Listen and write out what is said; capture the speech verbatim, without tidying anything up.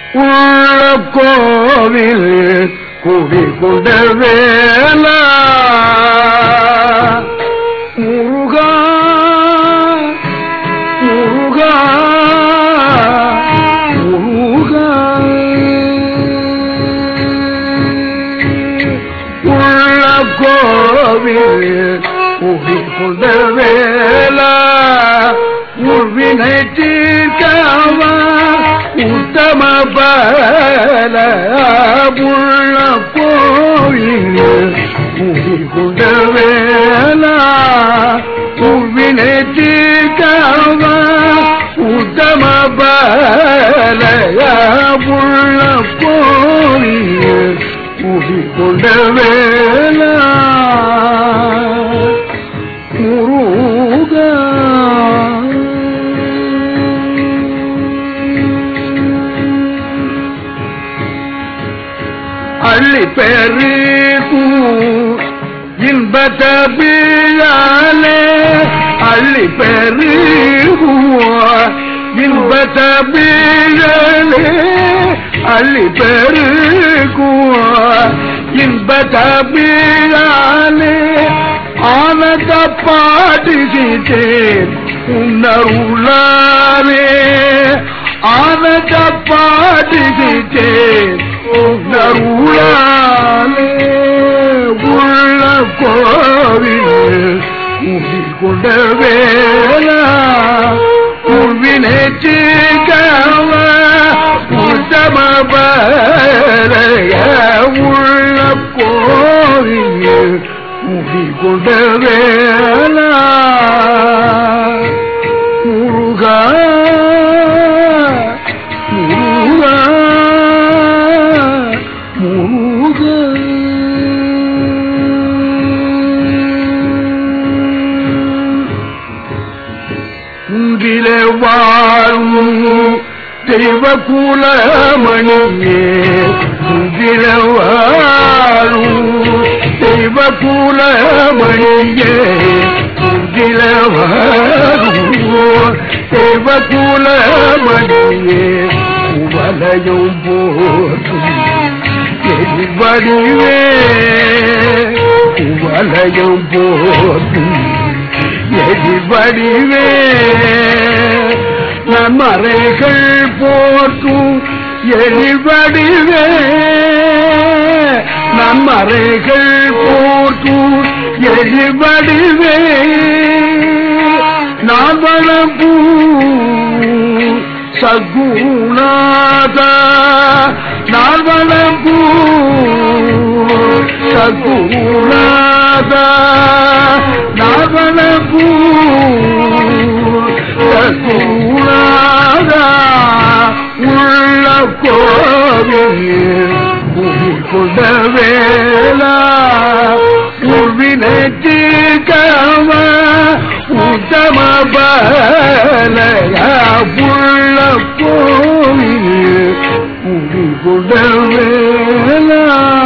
உள்ள கோவில் குடிகொண்ட வேலா முருகா முருகா முருகா உள்ள கோவில் குடிகொண்ட வேலா உள்வினை தீர்க்கவா உத்தம பல உள்ள கோவில் குடிகொண்ட வேலா உள்வினை தீர்க்கவா உத்தம பல உள்ள கோவில் குடிகொண்ட வேலா முருகா அள்ளி பெருக்கும் இன்பத்த பிழாலே அள்ளி பெருக்கும் இன்பத்த பிழாலே அள்ளி பெருக்கும் இன்பத்த பிழாலே ஆனந்த பாடுகிறேன் உணர்வுளாலே ஆனந்த பாடுகிறேன் உணர்வுளாலே உள்ள கோவில் உயிர்கொண்ட வேலா உள்வினை தீர்க்கவ உத்தம பலைய உள்ள கோவில் உயிர்கொண்ட வேலா முருகா முருகா முருகா உந்திலே வாழும் தெய்வ குலமணியே உந்திலே வாழும் தெய்வ குலமணியே உந்திலே வாழும் தெய்வ குலமணியே உவலையும் போற்றும் எரிவடிவே உவலையும் போற்றும் எரிவடிவே நம்மறைகள் போற்றும் எரிவடிவே நம்மறைகள் போற்றும் எரிவடிவே நான் வளம்பூ சகுநாதா நான் வளம்பூ சகுநாதா நான் வளம்பூ சகுநாதா உள்ள கோவில் உயிர்கொண்ட வேலா உள்வினை தீர்க்கவ உத்தம பலைய உள்ள கோவில் உயிர்கொண்ட வேலா